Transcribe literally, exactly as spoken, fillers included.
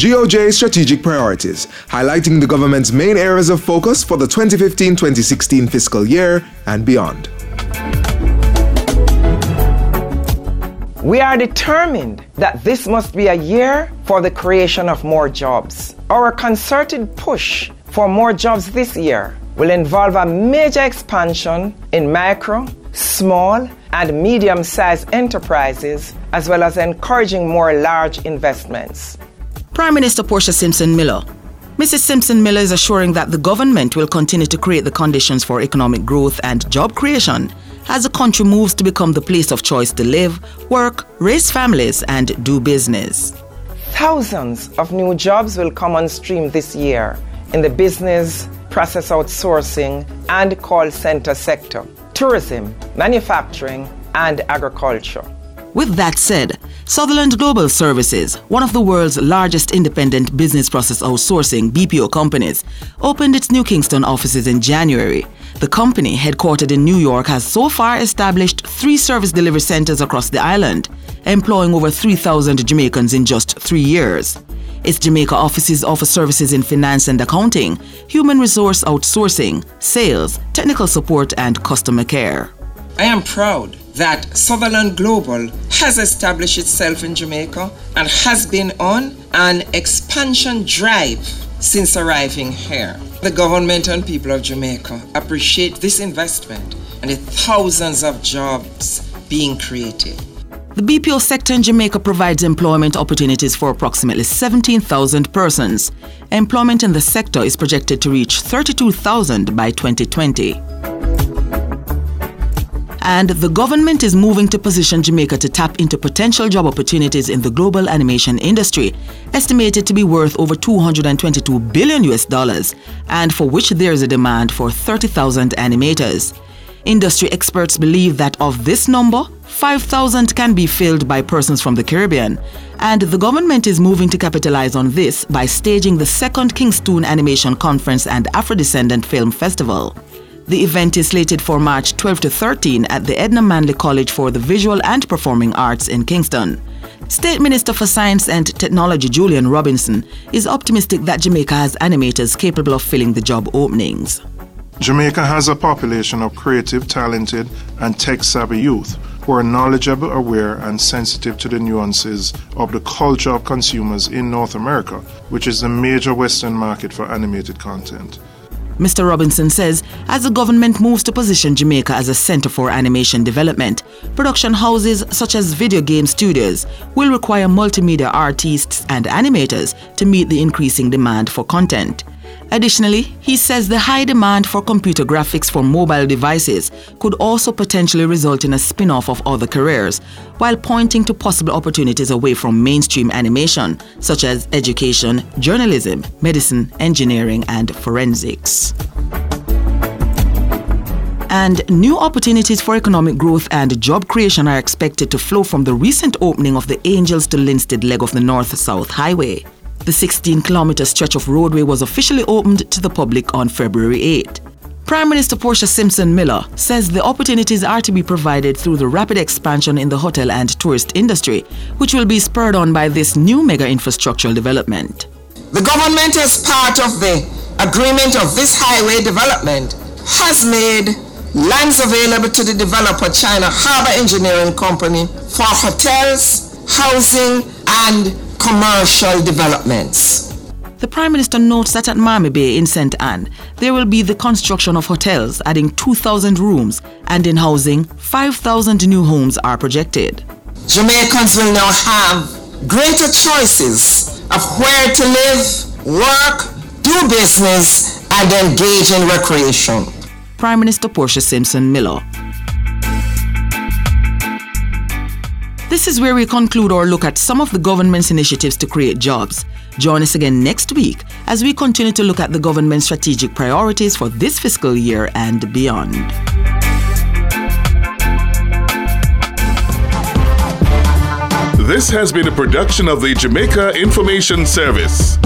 G O J Strategic Priorities, highlighting the government's main areas of focus for the twenty fifteen twenty sixteen fiscal year and beyond. We are determined that this must be a year for the creation of more jobs. Our concerted push for more jobs this year will involve a major expansion in micro, small, and medium-sized enterprises, as well as encouraging more large investments. Prime Minister Portia Simpson Miller. Missus Simpson Miller is assuring that the government will continue to create the conditions for economic growth and job creation as the country moves to become the place of choice to live, work, raise families, and do business. Thousands of new jobs will come on stream this year in the business, process outsourcing, and call center sector, tourism, manufacturing, and agriculture. With that said, Sutherland Global Services, one of the world's largest independent business process outsourcing B P O companies, opened its New Kingston offices in January. The company, headquartered in New York, has so far established three service delivery centers across the island, employing over three thousand Jamaicans in just three years. Its Jamaica offices offer services in finance and accounting, human resource outsourcing, sales, technical support, and customer care. I am proud that Sutherland Global has established itself in Jamaica and has been on an expansion drive since arriving here. The government and people of Jamaica appreciate this investment and the thousands of jobs being created. The B P O sector in Jamaica provides employment opportunities for approximately seventeen thousand persons. Employment in the sector is projected to reach thirty-two thousand by twenty twenty. And the government is moving to position Jamaica to tap into potential job opportunities in the global animation industry, estimated to be worth over two hundred twenty-two billion U S dollars, and for which there is a demand for thirty thousand animators. Industry experts believe that of this number, five thousand can be filled by persons from the Caribbean, and the government is moving to capitalize on this by staging the second Kingston Animation Conference and Afro-Descendant Film Festival. The event is slated for March twelfth to thirteenth at the Edna Manley College for the Visual and Performing Arts in Kingston. State Minister for Science and Technology Julian Robinson is optimistic that Jamaica has animators capable of filling the job openings. Jamaica has a population of creative, talented, and tech-savvy youth who are knowledgeable, aware, and sensitive to the nuances of the culture of consumers in North America, which is the major Western market for animated content. Mister Robinson says, as the government moves to position Jamaica as a center for animation development, production houses such as video game studios will require multimedia artists and animators to meet the increasing demand for content. Additionally, he says the high demand for computer graphics for mobile devices could also potentially result in a spin-off of other careers, while pointing to possible opportunities away from mainstream animation, such as education, journalism, medicine, engineering, and forensics. And new opportunities for economic growth and job creation are expected to flow from the recent opening of the Angels to Linstead leg of the North-South Highway. The sixteen kilometer stretch of roadway was officially opened to the public on February eighth. Prime Minister Portia Simpson Miller says the opportunities are to be provided through the rapid expansion in the hotel and tourist industry, which will be spurred on by this new mega infrastructural development. The government, as part of the agreement of this highway development, has made lands available to the developer China Harbour Engineering Company for hotels, housing, and commercial developments. The Prime Minister notes that at Miami Bay in Saint Anne, there will be the construction of hotels adding two thousand rooms, and in housing, five thousand new homes are projected. Jamaicans will now have greater choices of where to live, work, do business, and engage in recreation. Prime Minister Portia Simpson Miller. This is where we conclude our look at some of the government's initiatives to create jobs. Join us again next week as we continue to look at the government's strategic priorities for this fiscal year and beyond. This has been a production of the Jamaica Information Service.